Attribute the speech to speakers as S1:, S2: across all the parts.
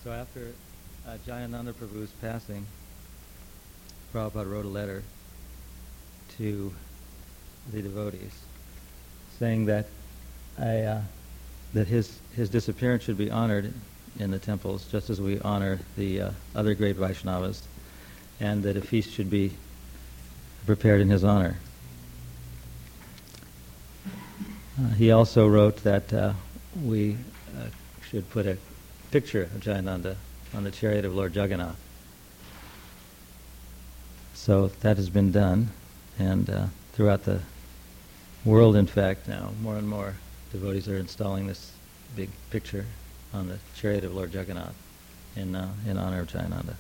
S1: So after Jayananda Prabhu's passing, Prabhupada wrote a letter to the devotees saying that that his disappearance should be honored in the temples just as we honor the other great Vaishnavas, and that a feast should be prepared in his honor. He also wrote that we should put a picture of Jayananda on the chariot of Lord Jagannath. So that has been done, and throughout the world, in fact, now more and more devotees are installing this big picture on the chariot of Lord Jagannath in honor of Jayananda.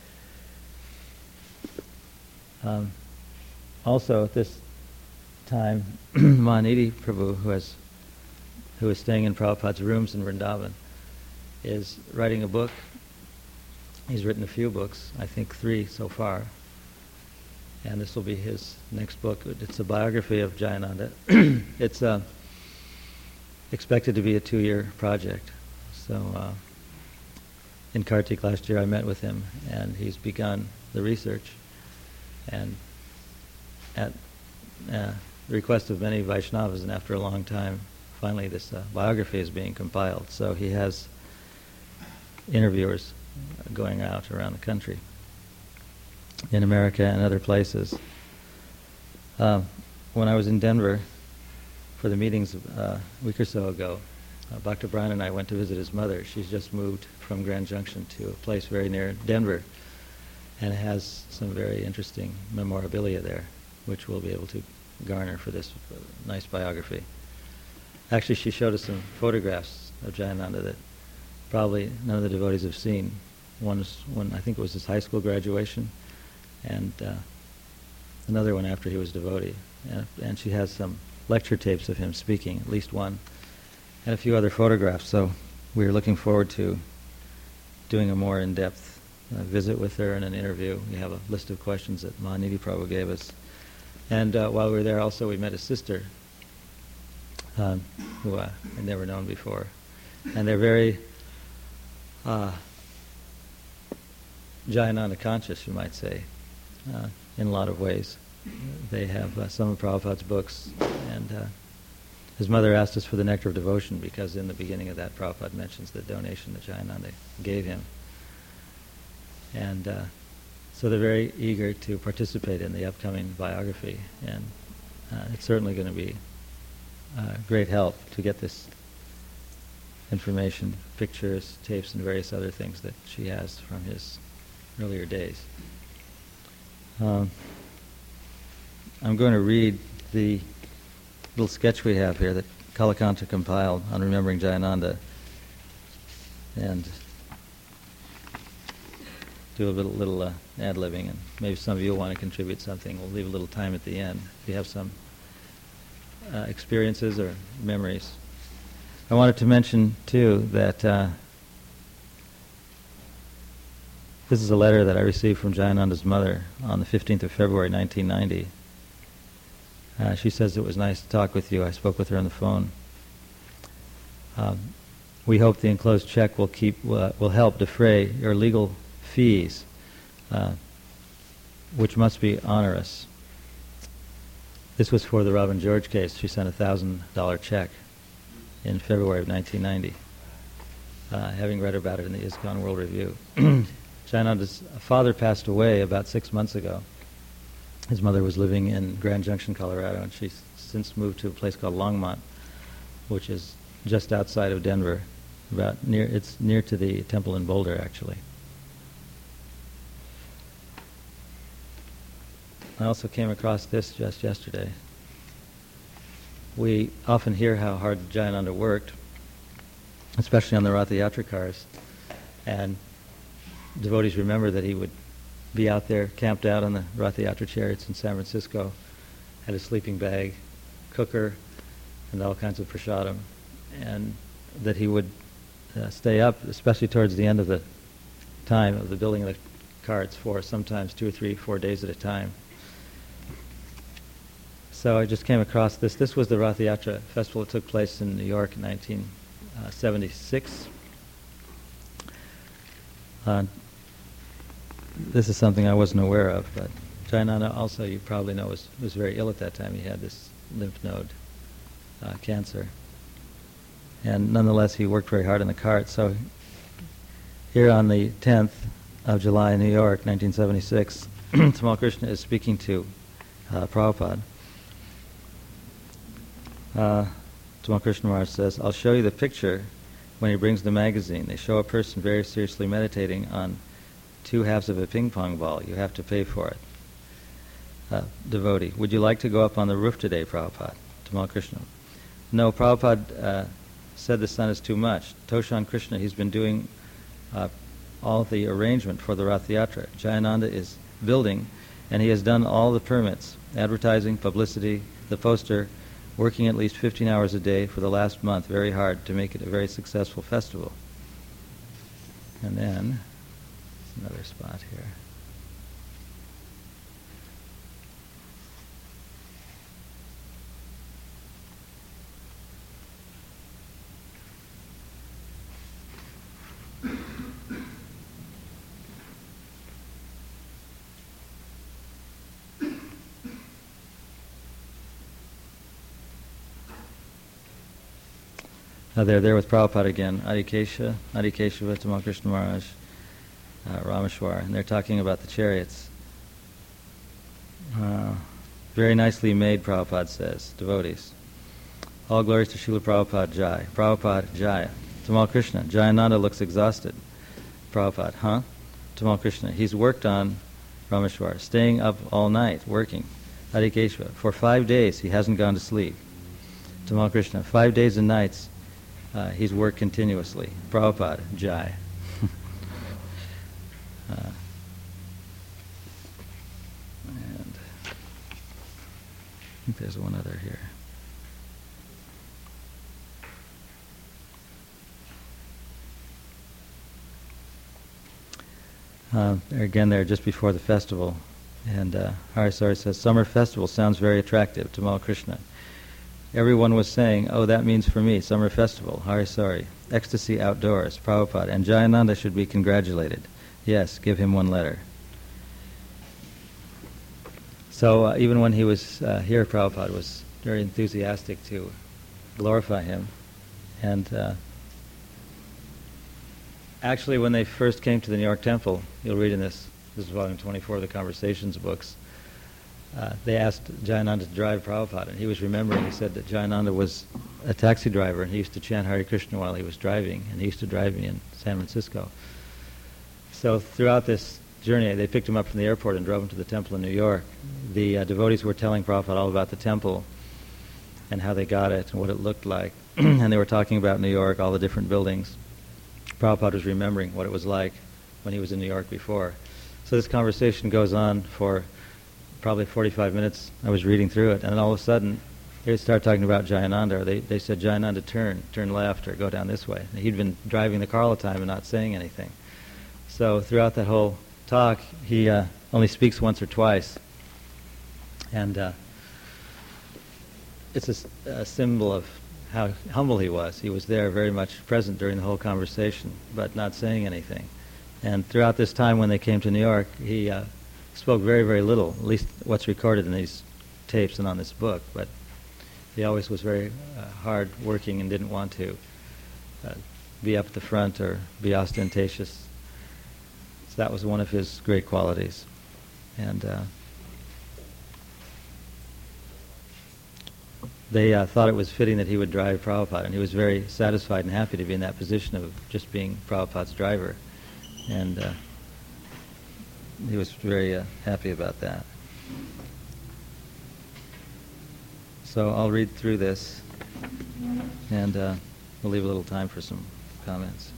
S1: Also, at this time, Mahanidhi Prabhu, who is staying in Prabhupada's rooms in Vrindavan, is writing a book. He's written a few books, I think 3 so far, and this will be his next book. It's a biography of Jayananda. It's expected to be a 2-year project. So in Kartik last year I met with him, and he's begun the research, and at the request of many Vaishnavas, and after a long time, finally this biography is being compiled. So he has interviewers going out around the country, in America and other places. When I was in Denver for the meetings a week or so ago, Bhakta Brian and I went to visit his mother. She's just moved from Grand Junction to a place very near Denver, and has some very interesting memorabilia there, which we'll be able to garner for this nice biography. Actually, she showed us some photographs of Jayananda that probably none of the devotees have seen. One was when I think it was his high school graduation, and another one after he was devotee. And she has some lecture tapes of him speaking, at least one, and a few other photographs. So we're looking forward to doing a more in-depth visit with her and an interview. We have a list of questions that Mahanidhi Prabhu gave us. And while we were there also, we met his sister, who I'd never known before. And they're very Jayananda conscious, you might say, in a lot of ways. They have some of Prabhupada's books, and his mother asked us for the Nectar of Devotion, because in the beginning of that, Prabhupada mentions the donation that Jayananda gave him. And so they're very eager to participate in the upcoming biography, and it's certainly going to be great help to get this information, pictures, tapes, and various other things that she has from his earlier days. I'm going to read the little sketch we have here that Kalakanta compiled on remembering Jayananda, and do a little ad-libbing, and maybe some of you will want to contribute something. We'll leave a little time at the end if you have some experiences or memories. I wanted to mention, too, that this is a letter that I received from Jayananda's mother on the 15th of February, 1990. She says, "It was nice to talk with you. I spoke with her on the phone. We hope the enclosed check will help defray your legal fees, which must be onerous." This was for the Robin George case. She sent a $1,000 check in February of 1990, having read about it in the ISKCON World Review. Jayananda's father passed away about 6 months ago. His mother was living in Grand Junction, Colorado, and she's since moved to a place called Longmont, which is just outside of Denver. It's near to the temple in Boulder, actually. I also came across this just yesterday. We often hear how hard Jayananda worked, especially on the Ratha Yatra cars, and devotees remember that he would be out there, camped out on the Ratha Yatra chariots in San Francisco, had a sleeping bag, cooker, and all kinds of prasadam, and that he would stay up, especially towards the end of the time of the building of the carts, for sometimes 2 or 3, 4 days at a time. So I just came across this. This was the Ratha Yatra festival that took place in New York in 1976. This is something I wasn't aware of, but Jayananda also, you probably know, was very ill at that time. He had this lymph node cancer. And nonetheless, he worked very hard in the cart. So here on the 10th of July in New York, 1976, Tamal Krishna is speaking to Prabhupada. Tamal Krishna Maharaj says, "I'll show you the picture when he brings the magazine. They show a person very seriously meditating on 2 halves of a ping pong ball. You have to pay for it." Devotee, "Would you like to go up on the roof today, Prabhupada?" Tamal Krishna, "No, Prabhupada said the sun is too much. Toshan Krishna, he's been doing all the arrangement for the Rath Yatra. Jayananda is building, and he has done all the permits, advertising, publicity, the poster, working at least 15 hours a day for the last month, very hard to make it a very successful festival." And then, another spot here. They're there with Prabhupada again, Adikeshava, Tamal Krishna Maharaj, Rameshwar, and they're talking about the chariots. Very nicely made, Prabhupada says, devotees. All glories to Srila Prabhupada Jai. Prabhupada Jai. Tamal Krishna, Jayananda looks exhausted. Prabhupada, huh? Tamal Krishna, he's worked on Rameshwar, staying up all night, working. Adikeshava, for 5 days he hasn't gone to sleep. Tamal Krishna, 5 days and nights he's worked continuously. Prabhupada, Jai. And I think there's one other here. Again, they're just before the festival. And Harisari says, "Summer festival sounds very attractive." Tamal Krishna, everyone was saying, "Oh, that means for me, summer festival." Harisari, ecstasy outdoors. Prabhupada, and Jayananda should be congratulated. Yes, give him one letter. So even when he was here, Prabhupada was very enthusiastic to glorify him. And actually, when they first came to the New York Temple, you'll read in this is volume 24 of the Conversations books, they asked Jayananda to drive Prabhupada, and he was remembering, he said that Jayananda was a taxi driver, and he used to chant Hare Krishna while he was driving, and he used to drive me in San Francisco. So throughout this journey, they picked him up from the airport and drove him to the temple in New York. The devotees were telling Prabhupada all about the temple and how they got it and what it looked like, and they were talking about New York, all the different buildings. Prabhupada was remembering what it was like when he was in New York before. So this conversation goes on for probably 45 minutes. I was reading through it, and then all of a sudden, they start talking about Jayananda, or they said, "Jayananda, turn left, or go down this way." And he'd been driving the car all the time and not saying anything. So throughout that whole talk, he only speaks once or twice. And it's a symbol of how humble he was. He was there very much present during the whole conversation, but not saying anything. And throughout this time when they came to New York, he spoke very, very little, at least what's recorded in these tapes and on this book. But he always was very hard working and didn't want to be up at the front or be ostentatious. So that was one of his great qualities. And they thought it was fitting that he would drive Prabhupada, and he was very satisfied and happy to be in that position of just being Prabhupada's driver. And he was very happy about that. So I'll read through this, and we'll leave a little time for some comments.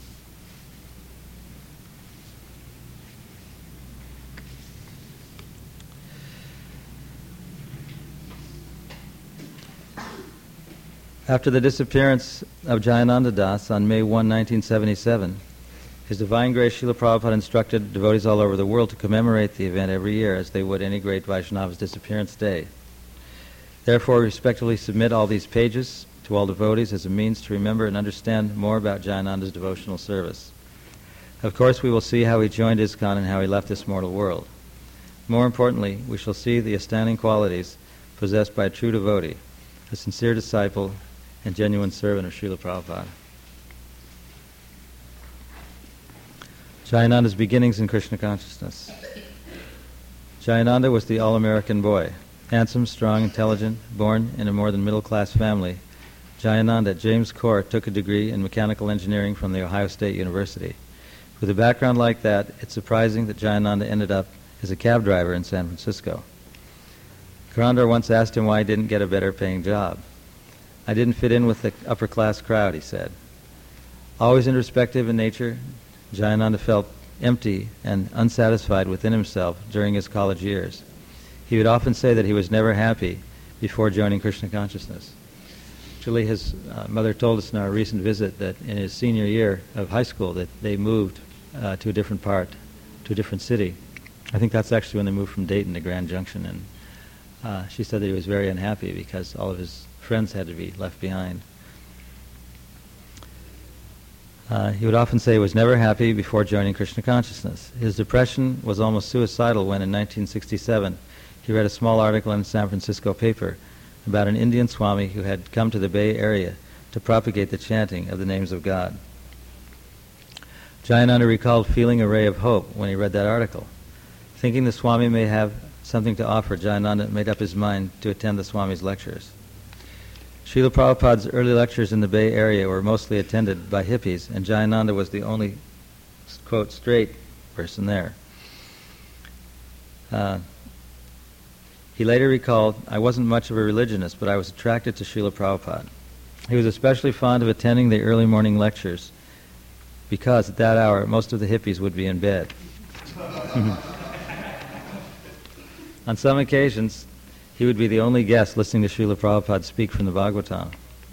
S1: After the disappearance of Jayananda Das on May 1, 1977, His Divine Grace Srila Prabhupada instructed devotees all over the world to commemorate the event every year as they would any great Vaishnava's disappearance day. Therefore, respectfully submit all these pages to all devotees as a means to remember and understand more about Jayananda's devotional service. Of course, we will see how he joined ISKCON and how he left this mortal world. More importantly, we shall see the astounding qualities possessed by a true devotee, a sincere disciple, and genuine servant of Srila Prabhupada. Jayananda's beginnings in Krishna consciousness. Jayananda was the all-American boy. Handsome, strong, intelligent, born in a more than middle-class family, Jayananda at James Court took a degree in mechanical engineering from the Ohio State University. With a background like that, it's surprising that Jayananda ended up as a cab driver in San Francisco. Karandar once asked him why he didn't get a better-paying job. "I didn't fit in with the upper-class crowd," he said. Always introspective in nature, Jayananda felt empty and unsatisfied within himself during his college years. He would often say that he was never happy before joining Krishna consciousness. Actually, his mother told us in our recent visit that in his senior year of high school that they moved to a different city. I think that's actually when they moved from Dayton to Grand Junction, and she said that he was very unhappy because all of his friends had to be left behind. He would often say he was never happy before joining Krishna consciousness. His depression was almost suicidal when in 1967 he read a small article in a San Francisco paper about an Indian Swami who had come to the Bay Area to propagate the chanting of the names of God. Jayananda recalled feeling a ray of hope when he read that article. Thinking the Swami may have something to offer, Jayananda made up his mind to attend the Swami's lectures. Srila Prabhupada's early lectures in the Bay Area were mostly attended by hippies, and Jayananda was the only, quote, straight person there. He later recalled, "I wasn't much of a religionist, but I was attracted to Srila Prabhupada. He was especially fond of attending the early morning lectures because at that hour most of the hippies would be in bed." On some occasions, he would be the only guest listening to Srila Prabhupada speak from the Bhagavatam.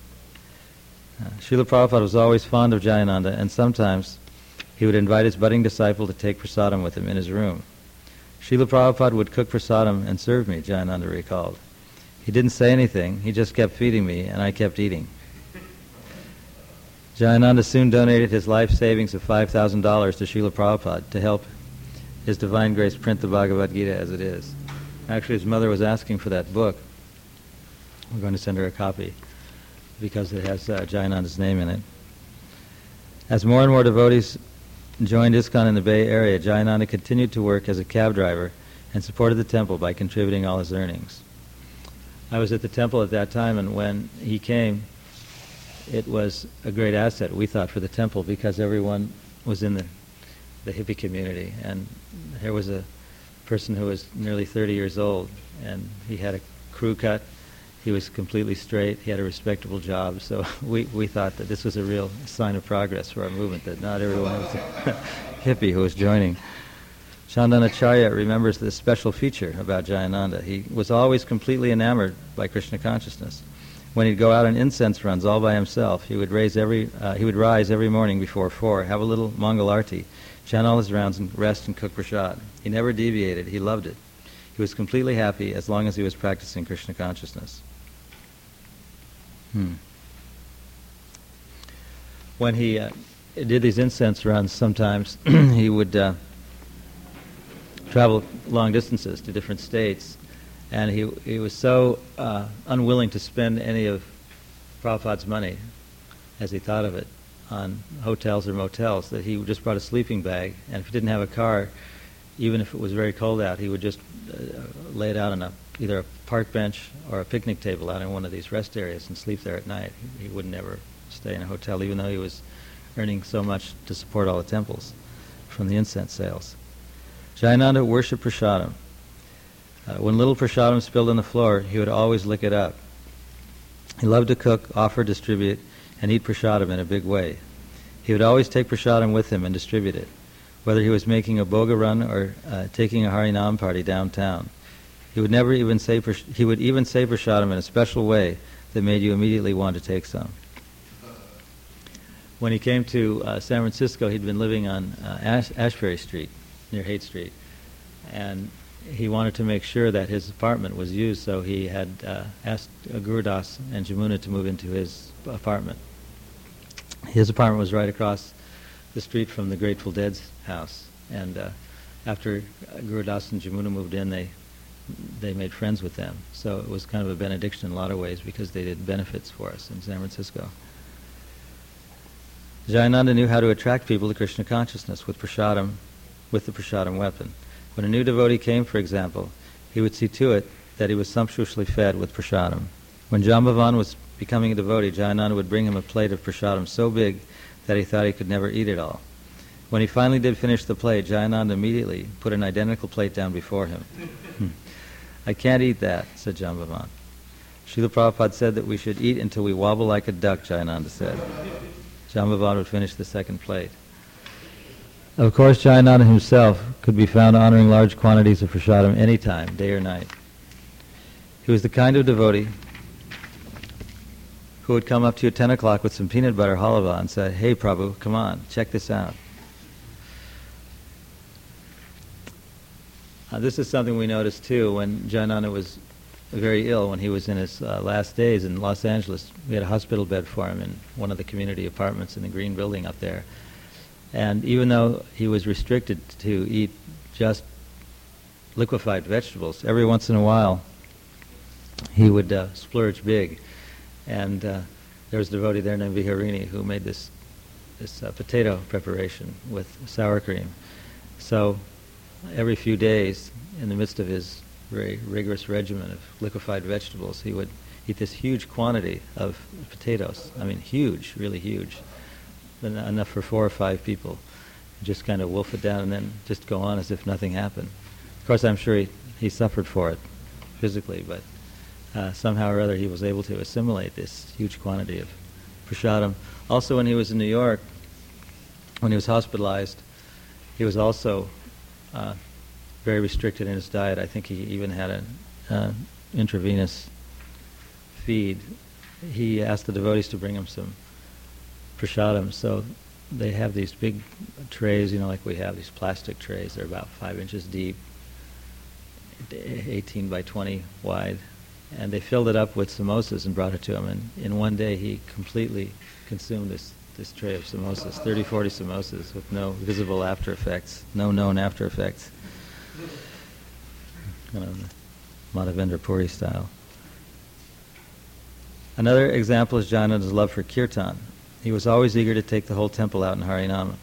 S1: Srila Prabhupada was always fond of Jayananda, and sometimes he would invite his budding disciple to take prasadam with him in his room. Srila Prabhupada would cook prasadam and serve me, Jayananda recalled. He didn't say anything, he just kept feeding me, and I kept eating. Jayananda soon donated his life savings of $5,000 to Srila Prabhupada to help His Divine Grace print the Bhagavad Gita as it is. Actually, his mother was asking for that book. We're going to send her a copy because it has Jayananda's name in it. As more and more devotees joined ISKCON in the Bay Area, Jayananda continued to work as a cab driver and supported the temple by contributing all his earnings. I was at the temple at that time, and when he came, it was a great asset, we thought, for the temple because everyone was in the hippie community, and there was a person who was nearly 30 years old, and he had a crew cut. He was completely straight. He had a respectable job. So we thought that this was a real sign of progress for our movement, that not everyone was a hippie who was joining. Chandanacharya remembers this special feature about Jayananda. He was always completely enamored by Krishna consciousness. When he'd go out on incense runs all by himself, he would rise every morning before 4, have a little Mangal Arti, chant all his rounds, and rest and cook prasad. He never deviated. He loved it. He was completely happy as long as he was practicing Krishna consciousness. When he did these incense runs, sometimes he would travel long distances to different states, and he was so unwilling to spend any of Prabhupada's money, as he thought of it, on hotels or motels, that he just brought a sleeping bag, and if he didn't have a car, even if it was very cold out, he would just lay it out on either a park bench or a picnic table out in one of these rest areas and sleep there at night. He would never stay in a hotel, even though he was earning so much to support all the temples from the incense sales. Jayananda worshipped prasadam. When little prasadam spilled on the floor, he would always lick it up. He loved to cook, offer, distribute, and eat prasadam in a big way. He would always take prasadam with him and distribute it, whether he was making a boga run or taking a Harinam party downtown. He would even say prasadam in a special way that made you immediately want to take some. When he came to San Francisco, he'd been living on Ashbury Street, near Haight Street, and he wanted to make sure that his apartment was used, so he had asked Gurudas and Jamuna to move into his apartment. His apartment was right across the street from the Grateful Dead's house. And after Guru Das and Jamuna moved in, they made friends with them. So it was kind of a benediction in a lot of ways because they did benefits for us in San Francisco. Jayananda knew how to attract people to Krishna consciousness with the prasadam weapon. When a new devotee came, for example, he would see to it that he was sumptuously fed with prasadam. When Jambavan was becoming a devotee, Jayananda would bring him a plate of prasadam so big that he thought he could never eat it all. When he finally did finish the plate, Jayananda immediately put an identical plate down before him. "I can't eat that," said Jambavan. Srila Prabhupada said that we should eat until we wobble like a duck, Jayananda said. Jambavan would finish the second plate. Of course, Jayananda himself could be found honoring large quantities of prasadam any time, day or night. He was the kind of devotee who would come up to you at 10 o'clock with some peanut butter halva and say, "Hey Prabhu, come on, check this out." This is something we noticed too when Jayananda was very ill, when he was in his last days in Los Angeles. We had a hospital bed for him in one of the community apartments in the Green Building up there. And even though he was restricted to eat just liquefied vegetables, every once in a while he would splurge big. And there was a devotee there named Viharini who made this potato preparation with sour cream. So every few days, in the midst of his very rigorous regimen of liquefied vegetables, he would eat this huge quantity of potatoes. I mean, huge, really huge. Enough for 4 or 5 people. Just kind of wolf it down and then just go on as if nothing happened. Of course, I'm sure he suffered for it physically, but somehow or other he was able to assimilate this huge quantity of prasadam. Also, when he was in New York, when he was hospitalized, he was also very restricted in his diet. I think he even had an intravenous feed. He asked the devotees to bring him some prasadam. So they have these big trays, like we have these plastic trays. They're about 5 inches deep, 18 by 20 wide. And they filled it up with samosas and brought it to him. And in one day he completely consumed this tray of samosas, 30, 40 samosas with no visible after effects, no known after effects. Madhavendra Puri style. Another example is Jayananda's love for kirtan. He was always eager to take the whole temple out in Harinama.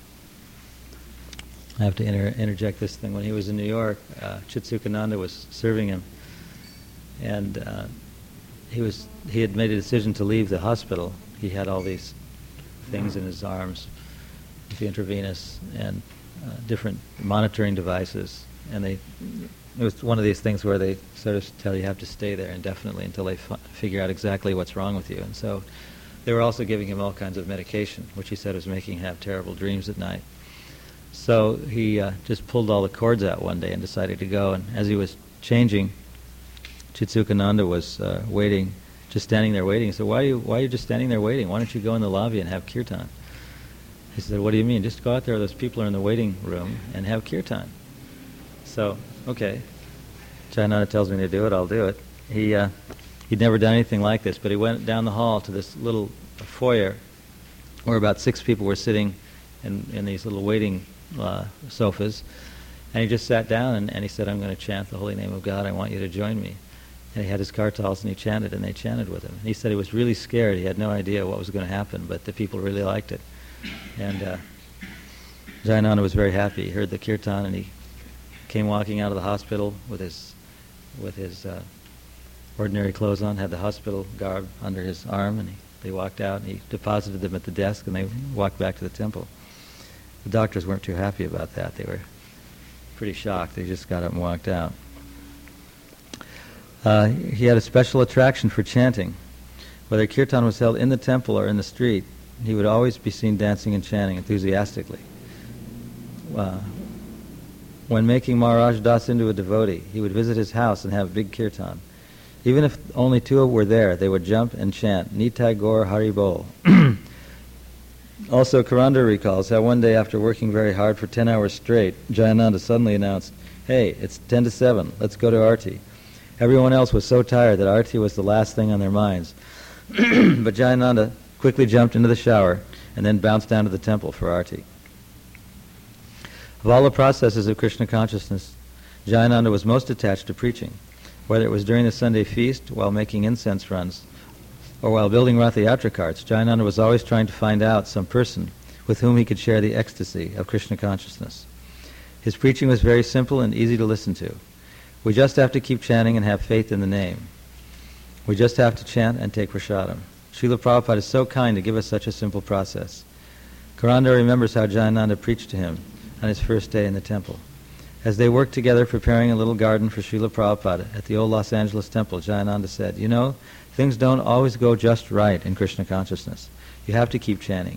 S1: I have to interject this thing. When he was in New York, Chitsukananda was serving him, and he had made a decision to leave the hospital. He had all these things in his arms, the intravenous and different monitoring devices, and it was one of these things where they sort of tell you have to stay there indefinitely until they figure out exactly what's wrong with you. And so they were also giving him all kinds of medication, which he said was making him have terrible dreams at night. So he just pulled all the cords out one day and decided to go. And as he was changing, Chitsukananda was waiting, just standing there waiting. He said, why are you just standing there waiting? Why don't you go in the lobby and have kirtan? He said, what do you mean? Just go out there, those people are in the waiting room, and have kirtan. So, okay, Jayananda tells me to do it, I'll do it. He'd never done anything like this, but he went down the hall to this little foyer where about 6 people were sitting in these little waiting sofas, and he just sat down and he said, I'm going to chant the holy name of God, I want you to join me. And he had his kartals and he chanted, and they chanted with him. And he said he was really scared, he had no idea what was going to happen, but the people really liked it. And Jayananda was very happy. He heard the kirtan and he came walking out of the hospital with his ordinary clothes on, had the hospital garb under his arm, and they walked out and he deposited them at the desk and they walked back to the temple. The doctors weren't too happy about that. They were pretty shocked. They just got up and walked out. He had a special attraction for chanting. Whether kirtan was held in the temple or in the street, he would always be seen dancing and chanting enthusiastically. When making Maharaj Das into a devotee, he would visit his house and have big kirtan. Even if only 2 were there, they would jump and chant, Nitai Gaur Hari Bol. Also, Karanda recalls how one day after working very hard for 10 hours straight, Jayananda suddenly announced, hey, it's 10 to 7, let's go to Arti. Everyone else was so tired that Arti was the last thing on their minds. But Jayananda quickly jumped into the shower and then bounced down to the temple for Arti. Of all the processes of Krishna consciousness, Jayananda was most attached to preaching, whether it was during the Sunday feast, while making incense runs, or while building Ratha Yatra carts. Jayananda was always trying to find out some person with whom he could share the ecstasy of Krishna consciousness. His preaching was very simple and easy to listen to. We just have to keep chanting and have faith in the name. We just have to chant and take prasadam. Srila Prabhupada is so kind to give us such a simple process. Karanda remembers how Jayananda preached to him on his first day in the temple. As they worked together preparing a little garden for Srila Prabhupada at the old Los Angeles temple, Jayananda said, "You know, things don't always go just right in Krishna consciousness. You have to keep chanting."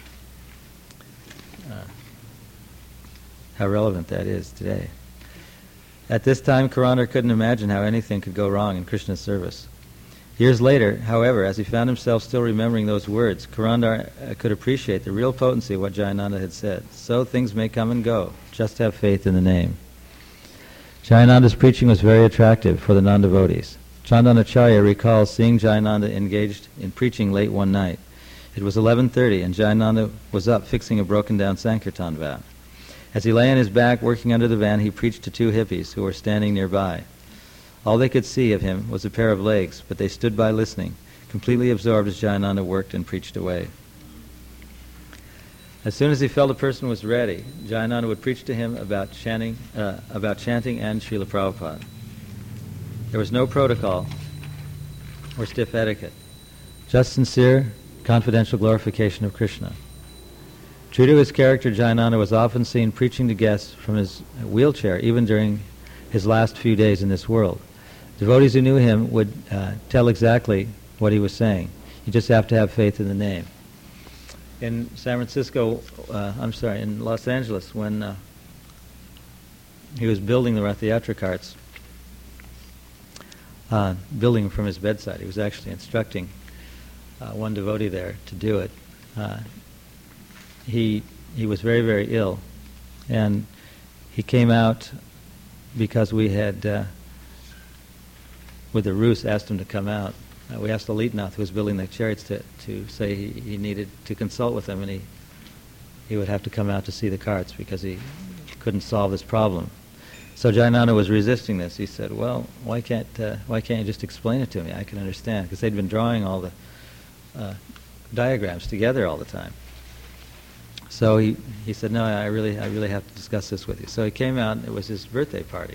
S1: How relevant that is today. At this time, Karanda couldn't imagine how anything could go wrong in Krishna's service. Years later, however, as he found himself still remembering those words, Karanda could appreciate the real potency of what Jayananda had said. So things may come and go. Just have faith in the name. Jayananda's preaching was very attractive for the non-devotees. Chandanacharya recalls seeing Jayananda engaged in preaching late one night. It was 11:30 and Jayananda was up fixing a broken-down Sankirtan van. As he lay on his back working under the van, he preached to two hippies who were standing nearby. All they could see of him was a pair of legs, but they stood by listening, completely absorbed as Jayananda worked and preached away. As soon as he felt a person was ready, Jayananda would preach to him about chanting and Srila Prabhupada. There was no protocol or stiff etiquette, just sincere, confidential glorification of Krishna. True to his character, Jayananda was often seen preaching to guests from his wheelchair, even during his last few days in this world. Devotees who knew him would tell exactly what he was saying. You just have to have faith in the name. In in Los Angeles, when he was building the Ratha Yatra carts, building from his bedside, he was actually instructing one devotee there to do it. He was very, very ill, and he came out because we had, with the ruse, asked him to come out. We asked Lalitnath, who was building the chariots, to say he needed to consult with him, and he would have to come out to see the carts because he couldn't solve this problem. So Jayananda was resisting this. He said, "Well, why can't you just explain it to me? I can understand," because they'd been drawing all the diagrams together all the time. So he said, "No, I really have to discuss this with you." So he came out, and it was his birthday party.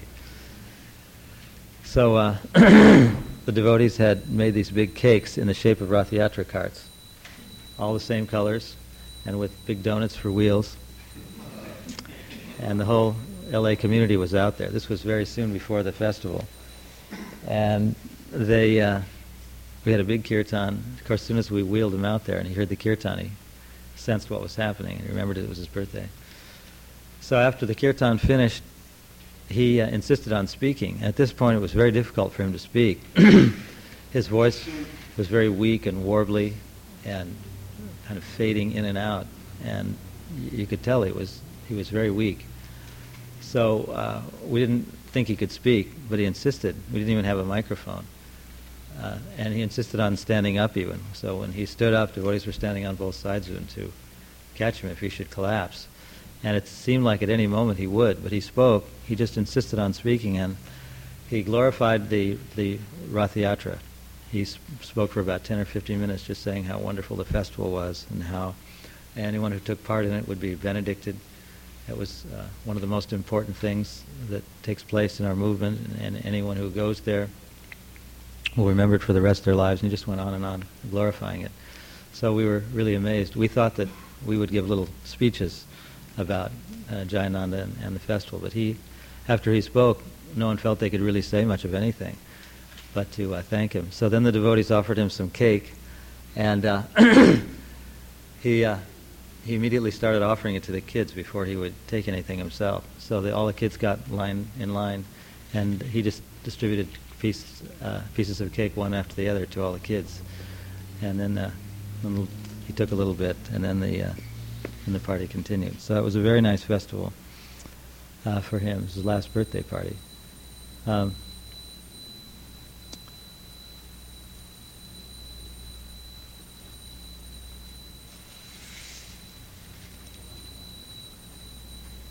S1: So the devotees had made these big cakes in the shape of Ratha Yatra carts, all the same colors, and with big donuts for wheels. And the whole LA community was out there. This was very soon before the festival. And we had a big kirtan. Of course, as soon as we wheeled him out there and he heard the kirtan, he sensed what was happening, and he remembered it was his birthday. So after the kirtan finished, he insisted on speaking. At this point, it was very difficult for him to speak. His voice was very weak and warbly and kind of fading in and out, and you could tell he was very weak. So we didn't think he could speak, but he insisted. We didn't even have a microphone. And he insisted on standing up even. So when he stood up, devotees were standing on both sides of him to catch him if he should collapse. And it seemed like at any moment he would, but he spoke. He just insisted on speaking, and he glorified the Ratha Yatra. He spoke for about 10 or 15 minutes just saying how wonderful the festival was and how anyone who took part in it would be benedicted. It was one of the most important things that takes place in our movement, and anyone who goes there will remember it for the rest of their lives. And he just went on and on glorifying it. So we were really amazed. We thought that we would give little speeches about Jayananda and the festival, but after he spoke, no one felt they could really say much of anything but to thank him. So then the devotees offered him some cake, and he immediately started offering it to the kids before he would take anything himself. So all the kids got in line, and he just distributed pieces of cake one after the other to all the kids. And then he took a little bit, and then the party continued. So it was a very nice festival for him. It was his last birthday party.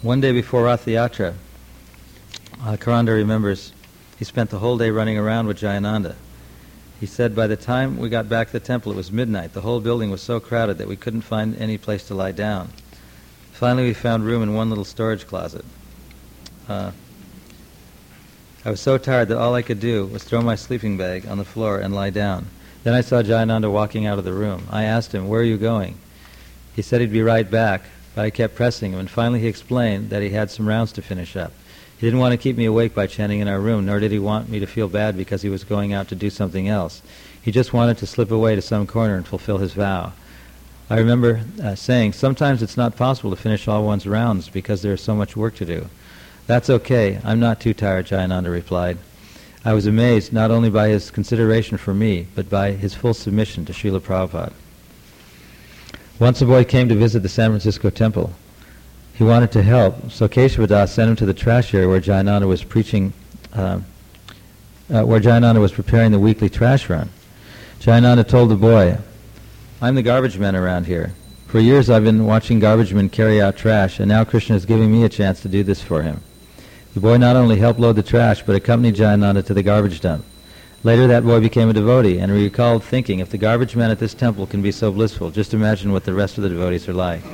S1: One day before Rath Yatra, Karanda remembers he spent the whole day running around with Jayananda. He said, by the time we got back to the temple, it was midnight. The whole building was so crowded that we couldn't find any place to lie down. Finally, we found room in one little storage closet. I was so tired that all I could do was throw my sleeping bag on the floor and lie down. Then I saw Jayananda walking out of the room. I asked him, where are you going? He said he'd be right back, but I kept pressing him, and finally he explained that he had some rounds to finish up. He didn't want to keep me awake by chanting in our room, nor did he want me to feel bad because he was going out to do something else. He just wanted to slip away to some corner and fulfill his vow. I remember saying, sometimes it's not possible to finish all one's rounds because there is so much work to do. That's okay. I'm not too tired, Jayananda replied. I was amazed not only by his consideration for me, but by his full submission to Srila Prabhupada. Once a boy came to visit the San Francisco temple. He wanted to help, so Keshavadas sent him to the trash area where Jayananda was preaching, where Jayananda was preparing the weekly trash run. Jayananda told the boy, I'm the garbage man around here. For years I've been watching garbage men carry out trash, and now Krishna is giving me a chance to do this for him. The boy not only helped load the trash, but accompanied Jayananda to the garbage dump. Later that boy became a devotee, and he recalled thinking, if the garbage man at this temple can be so blissful, just imagine what the rest of the devotees are like.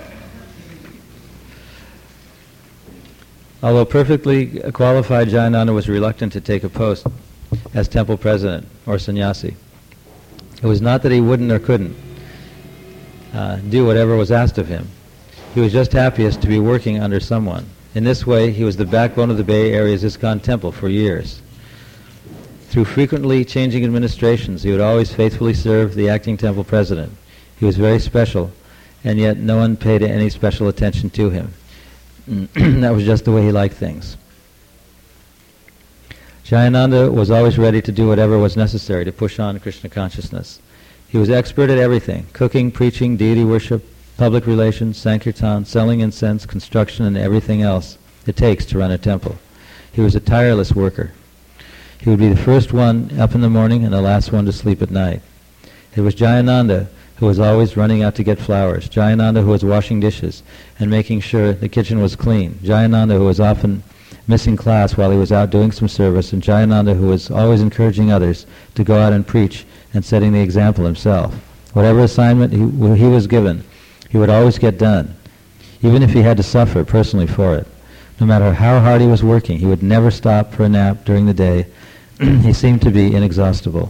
S1: Although perfectly qualified, Jayananda was reluctant to take a post as temple president or sannyasi. It was not that he wouldn't or couldn't do whatever was asked of him. He was just happiest to be working under someone. In this way, he was the backbone of the Bay Area's ISKCON temple for years. Through frequently changing administrations, he would always faithfully serve the acting temple president. He was very special, and yet no one paid any special attention to him. That was just the way he liked things. Jayananda was always ready to do whatever was necessary to push on Krishna consciousness. He was expert at everything: cooking, preaching, deity worship, public relations, sankirtan, selling incense, construction, and everything else it takes to run a temple. He was a tireless worker. He would be the first one up in the morning and the last one to sleep at night. It was Jayananda who was always running out to get flowers, Jayananda who was washing dishes and making sure the kitchen was clean, Jayananda who was often missing class while he was out doing some service, and Jayananda who was always encouraging others to go out and preach and setting the example himself. Whatever assignment he was given, he would always get done, even if he had to suffer personally for it. No matter how hard he was working, he would never stop for a nap during the day. He seemed to be inexhaustible.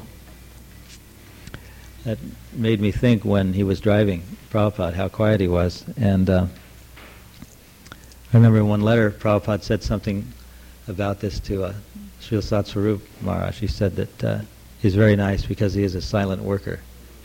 S1: That made me think when he was driving Prabhupada how quiet he was. And I remember in one letter Prabhupada said something about this to Srila Satsvarup Maharaj. He said that he's very nice because he is a silent worker.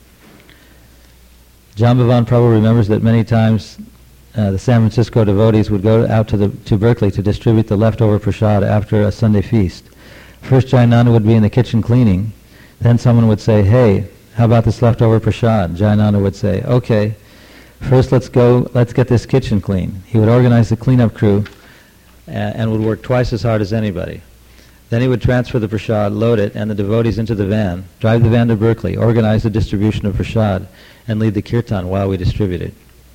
S1: Jambavan Prabhu remembers that many times the San Francisco devotees would go out to Berkeley to distribute the leftover prasad after a Sunday feast. First Jayananda would be in the kitchen cleaning, then someone would say, hey, how about this leftover prasad? Jayananda would say, okay, first let's get this kitchen clean. He would organize the cleanup crew and would work twice as hard as anybody. Then he would transfer the prasad, load it, and the devotees into the van, drive the van to Berkeley, organize the distribution of prasad, and lead the kirtan while we distributed.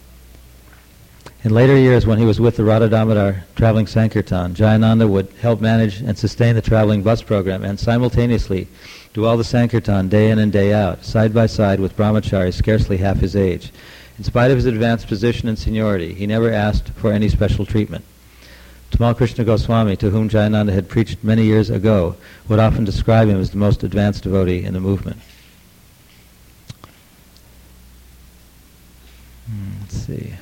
S1: In later years, when he was with the Radha Damodar traveling Sankirtan, Jayananda would help manage and sustain the traveling bus program and simultaneously do all the Sankirtan day in and day out, side by side with brahmacharis scarcely half his age. In spite of his advanced position and seniority, he never asked for any special treatment. Tamal Krishna Goswami, to whom Jayananda had preached many years ago, would often describe him as the most advanced devotee in the movement. Let's see.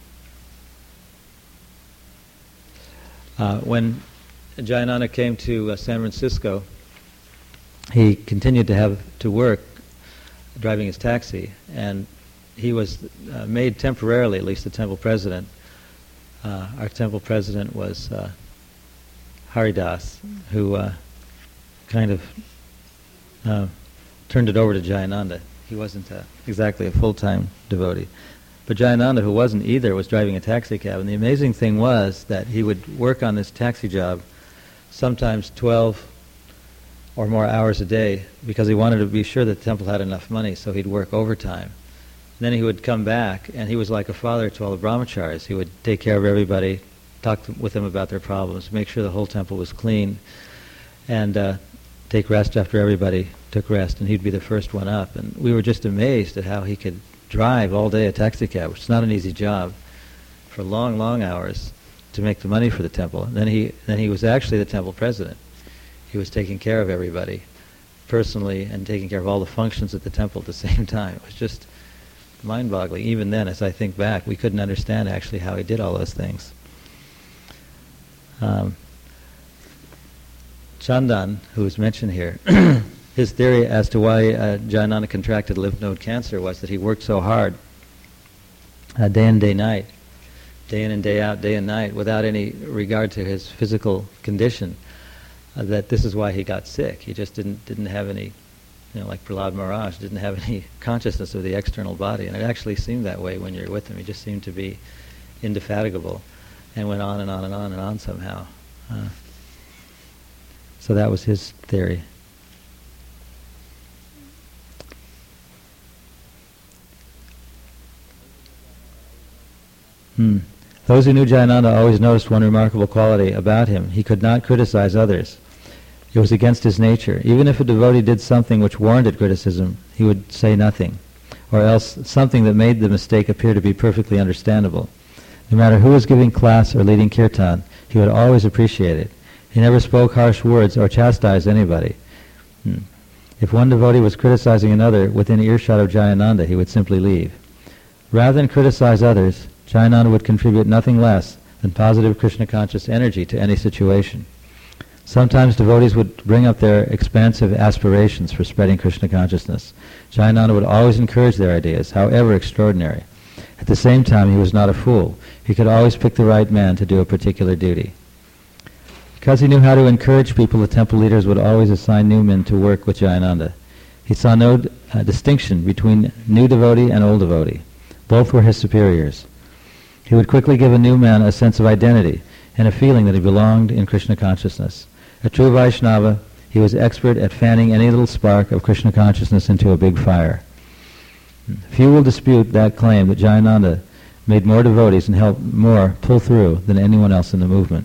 S1: When Jayananda came to San Francisco, he continued to have to work driving his taxi, and he was made temporarily, at least the temple president. Our temple president was Haridas, who kind of turned it over to Jayananda. He wasn't exactly a full-time devotee. But Jayananda, who wasn't either, was driving a taxi cab. And the amazing thing was that he would work on this taxi job sometimes 12 or more hours a day because he wanted to be sure that the temple had enough money, so he'd work overtime. And then he would come back, and he was like a father to all the brahmacharis. He would take care of everybody, talk with them about their problems, make sure the whole temple was clean, and take rest after everybody took rest, and he'd be the first one up. And we were just amazed at how he could drive all day a taxi cab, which is not an easy job, for long, long hours to make the money for the temple. And then he was actually the temple president. He was taking care of everybody personally and taking care of all the functions at the temple at the same time. It was just mind-boggling. Even then, as I think back, we couldn't understand actually how he did all those things. Chandan, who was mentioned here, his theory as to why Jayananda contracted lymph node cancer was that he worked so hard, day in, day night, day in and day out, day and night, without any regard to his physical condition, that this is why he got sick. He just didn't have any, like Prahlad Maharaj, didn't have any consciousness of the external body. And it actually seemed that way when you're with him. He just seemed to be indefatigable and went on and on and on and on somehow. So that was his theory. Those who knew Jayananda always noticed one remarkable quality about him. He could not criticize others. It was against his nature. Even if a devotee did something which warranted criticism, he would say nothing, or else something that made the mistake appear to be perfectly understandable. No matter who was giving class or leading kirtan, he would always appreciate it. He never spoke harsh words or chastised anybody. If one devotee was criticizing another within earshot of Jayananda, he would simply leave. Rather than criticize others, Jayananda would contribute nothing less than positive Krishna-conscious energy to any situation. Sometimes devotees would bring up their expansive aspirations for spreading Krishna consciousness. Jayananda would always encourage their ideas, however extraordinary. At the same time, he was not a fool. He could always pick the right man to do a particular duty. Because he knew how to encourage people, the temple leaders would always assign new men to work with Jayananda. He saw no distinction between new devotee and old devotee. Both were his superiors. He would quickly give a new man a sense of identity and a feeling that he belonged in Krishna consciousness. A true Vaishnava, he was expert at fanning any little spark of Krishna consciousness into a big fire. Few will dispute that claim that Jayananda made more devotees and helped more pull through than anyone else in the movement.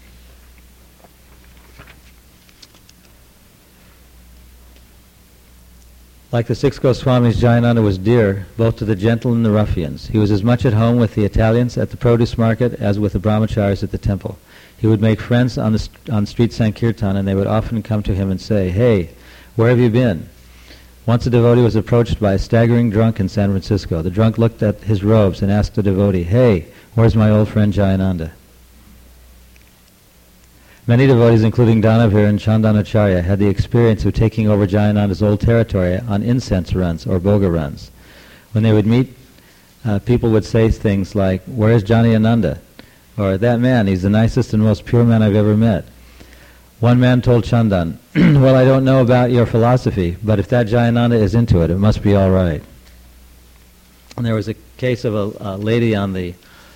S1: Like the six Goswamis, Jayananda was dear both to the gentle and the ruffians. He was as much at home with the Italians at the produce market as with the brahmacharis at the temple. He would make friends on street Sankirtan, and they would often come to him and say, "Hey, where have you been?" Once a devotee was approached by a staggering drunk in San Francisco. The drunk looked at his robes and asked the devotee, "Hey, where's my old friend Jayananda?" Many devotees, including Danavir and Chandanacharya, had the experience of taking over Jayananda's old territory on incense runs or boga runs. When they would meet, people would say things like, "Where's Janayananda?" Or, "That man, he's the nicest and most pure man I've ever met." One man told Chandan, "Well, I don't know about your philosophy, but if that Jayananda is into it, it must be all right." And there was a case of a lady on the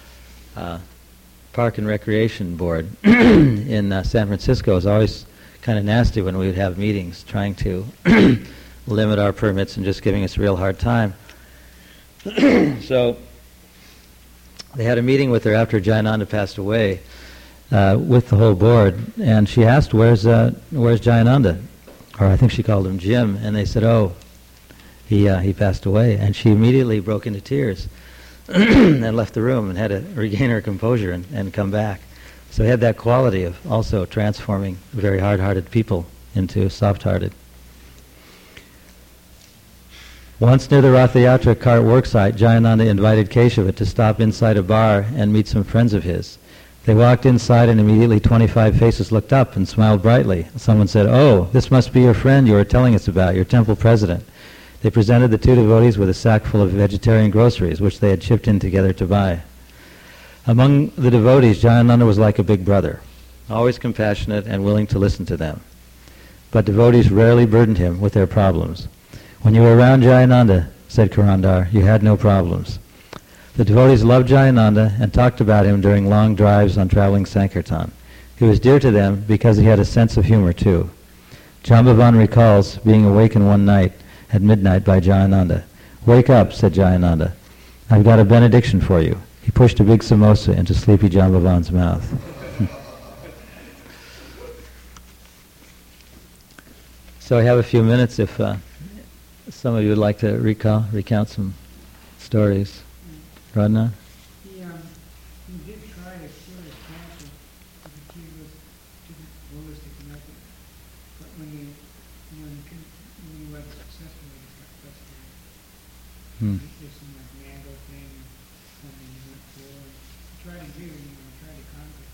S1: Park and Recreation Board in San Francisco. It was always kind of nasty when we would have meetings trying to limit our permits and just giving us a real hard time. So they had a meeting with her after Jayananda passed away with the whole board, and she asked, where's Jayananda? Or I think she called him Jim, and they said, "Oh, he passed away." And she immediately broke into tears and left the room and had to regain her composure and come back. So he had that quality of also transforming very hard-hearted people into soft-hearted. Once near the Ratha Yatra cart worksite, Jayananda invited Keshava to stop inside a bar and meet some friends of his. They walked inside, and immediately 25 faces looked up and smiled brightly. Someone said, "Oh, this must be your friend you were telling us about, your temple president." They presented the two devotees with a sack full of vegetarian groceries, which they had chipped in together to buy. Among the devotees, Jayananda was like a big brother, always compassionate and willing to listen to them. But devotees rarely burdened him with their problems. "When you were around Jayananda," said Karandar, "you had no problems." The devotees loved Jayananda and talked about him during long drives on traveling Sankirtan. He was dear to them because he had a sense of humor too. Jambavan recalls being awakened one night at midnight by Jayananda. "Wake up," said Jayananda. "I've got a benediction for you." He pushed a big samosa into Sleepy John Bhavan's mouth. So I have a few minutes if some of you would like to recount some stories. Radna?
S2: He did try to cure his cancer. The key was to the holistic method. But when he went successfully, he got frustrated. There's some like mango thing, something he went for. He tried to do, tried to conquer.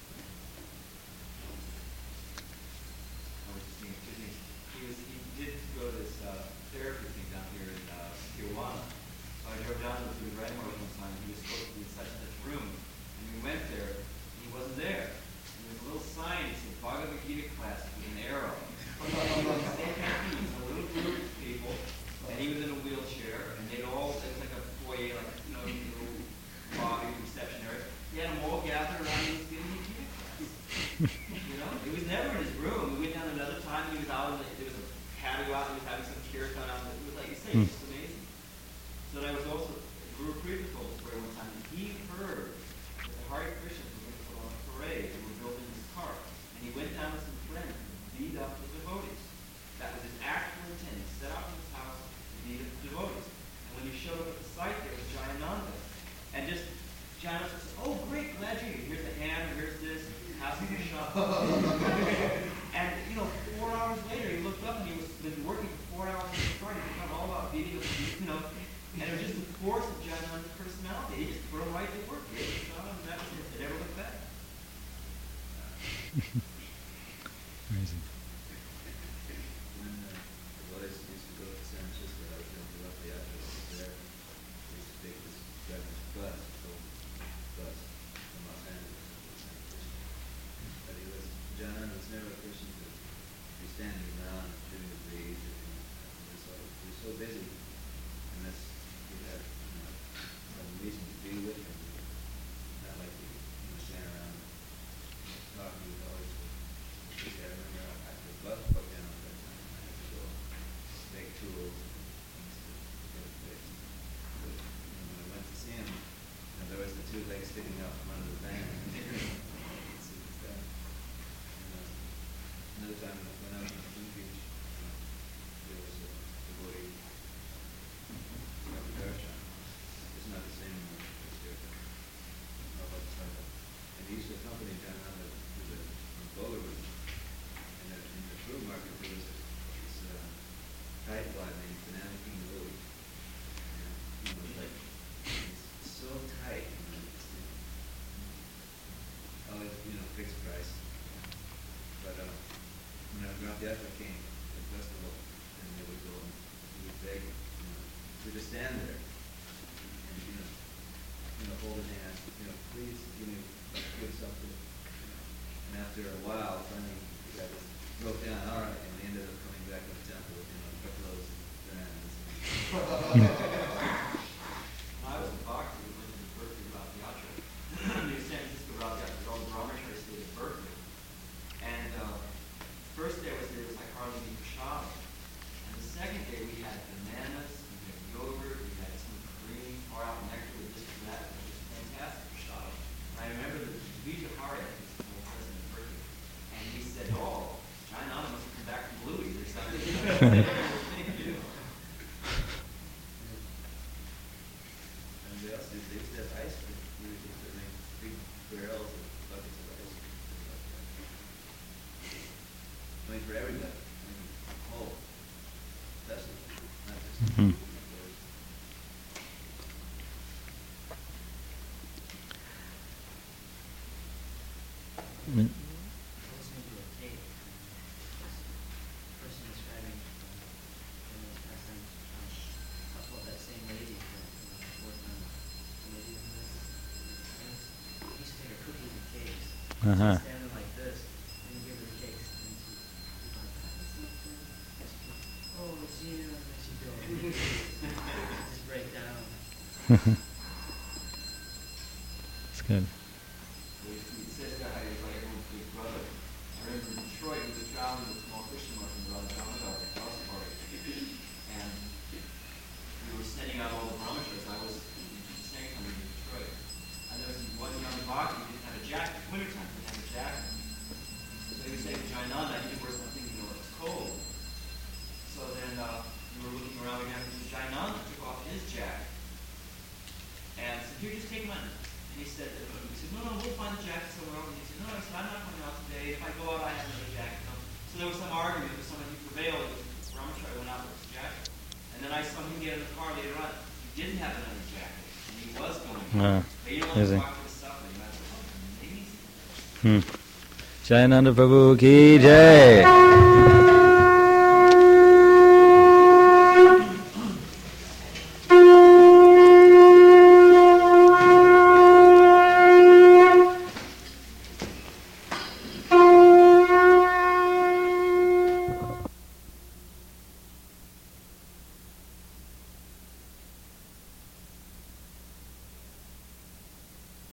S3: He did go to this therapy thing down here in Tijuana. So I drove down to the Redmore one time, and he was supposed to be in such and such room. And we went there, and he wasn't there. And there was a little sign that said Bhagavad Gita class with an arrow. A little group of people, and he was in a wheelchair, and it was like a foyer, like, little lobby, reception area. He had them all gathered around, he was giving me Gita class. It was never in his room. We went down another time, he was out, there was a patio out, he was having some kirtan out. It was like you say, it's just amazing. So I was also at Guru Krishna told a story one time, and he heard that the Hare Krishnas were going to put on a parade. They were building this car. And he went down with some friends and beat up the devotees. That was his actual intent. He set out in his house to beat up the devotees. And when he showed up at the site, there was Jayananda. And just, Jayananda says, oh, great, glad you're here. Here's the hand, here's this, how's the shop? And, 4 hours later, he looked up and he was been working for 4 hours in the car. He forgot all about beating up, and it was just the force of Jayananda's personality. He just threw right to work. He just saw him, and that was it. They never looked back.
S1: Amazing.
S4: When the devotees used to go to San Francisco, I was going to Rath Yatra there. They used to take this Japanese bus, bus from Los Angeles to San Francisco. But Jananda was never a person to be standing around doing the breeze. He was so busy, unless you had some reason to be with him. Not like he stand around talking. He was always busy. I remember after the bus broke down that time, I had to go make tools and things to get it fixed. But when I went to see him, there was the two legs sticking out from under the van. Another time when I was on King Beach, there was a devotee, Darshan. It's not the same one, it's different. And he used to accompany Jananda to the Boulder Room. And in the fruit market, there was this tide pod named Banana King Louie. And it's so tight. Always, fixed price. But when Rath Yatra came, the festival, and they would go and we would beg, we would just stand there and, hold his hand, please give something. And after a while, finally, the guy just broke down, all right, and we ended up coming back to the temple with, truckloads of bananas.
S3: When I was in Bhakti, we went to the Berkeley Rath Yatra. The San Francisco Rath Yatra, all the Brahmachari stayed at Berkeley. And first day there was like hardly any prasad. And the second day we had bananas, we had yogurt, we had some cream, far out nectar with this and that. It was fantastic prasad. And I remember the Vijay Hari, who's the old president of Berkeley, and he said, oh, Jayananda must have come back from Louis or something.
S4: And they also used to have ice cream. We used to make big barrels and buckets of ice cream. For everybody. Whole festival, not just
S5: Listening to a tape, person describing that same lady that worked on Canadian he used to take her cookies and cakes. She'd stand there like this, and he'd give her the cakes, and she'd like that. Oh, it's you, and then she'd go, just break down.
S1: That's good.
S3: He says that I was like everyone's big brother. I remember in Detroit, we were traveling with small Christian Martin brother, Damodar, house party. And we were sending out all the brahmacharis. I was saying something in Detroit. Ramaki didn't have a jacket. It's wintertime, he didn't have a jacket. So he was saying to Jayananda, he didn't wear something, it's cold. So then we were looking around, we had Jayananda took off his jacket. And said, here, just take mine. And he said, no, we'll find the jacket somewhere else. And he said, no, I'm not coming out today. If I go out, I have another jacket. So there was some argument with somebody who prevailed. Ramacharya went out with his jacket. And then I saw him get in the car later on. He didn't have another jacket. And he was going out. But he didn't want to walk to the suffering. And I thought, oh, maybe he's...
S1: Jayananda Prabhu ki jai.